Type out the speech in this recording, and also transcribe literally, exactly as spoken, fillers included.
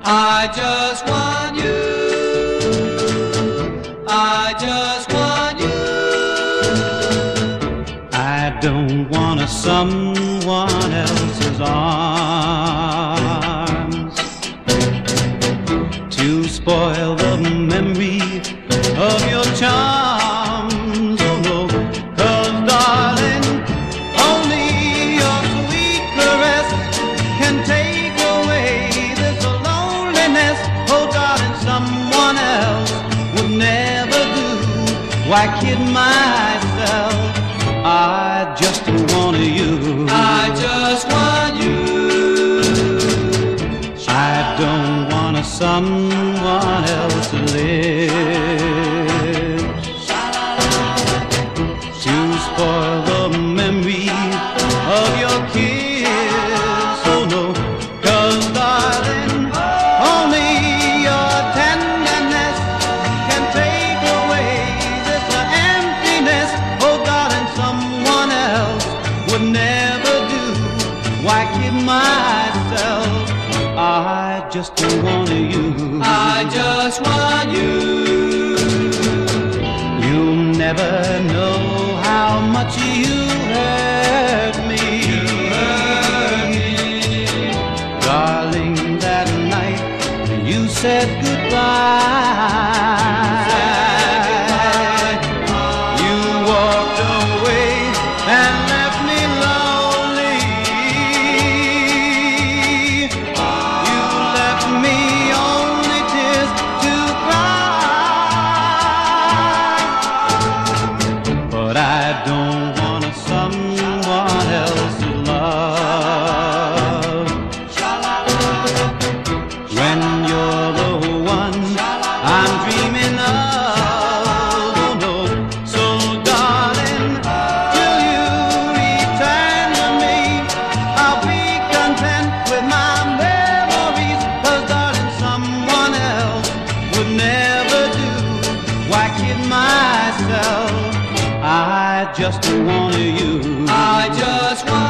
I just want you. I just want you. I don't want someone else's arms to spoil the memory of your charms. Oh no, 'cause darling, only your sweet caress can take away this loneliness. Oh darling, someone else would never do. Why kid myself? I just want you. I just want you. I don't want someone else to live to spoil the memory of your kiss. Oh no, 'cause darling, only your tenderness can take away this emptiness. Oh darling, someone else would never do. Why kid myself? I just want you. I just want you. You'll never know how much you hurt me. You hurt me. Darling, that night you said goodbye. You walked away and left me lonely. You left me only tears to cry. But I don't want someone else's love. When you're the one I'm dreaming of. Oh no, so darling, till you return to me, I'll be content with my memories. 'Cause darling, someone else would never do. Why kid myself? I just want you. I just want